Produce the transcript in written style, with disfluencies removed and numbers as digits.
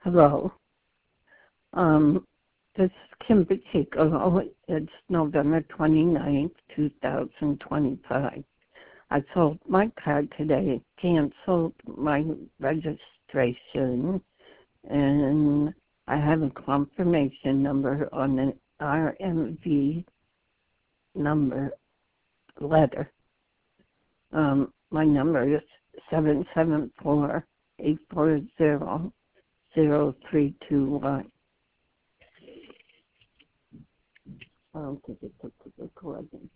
Hello. Um, this is Kim Pacheco. It's November 29th, 2025. I sold my car today, canceled my registration, and I have a confirmation number on an RMV number letter. My number is 774-840-0321. I don't think it took the recording.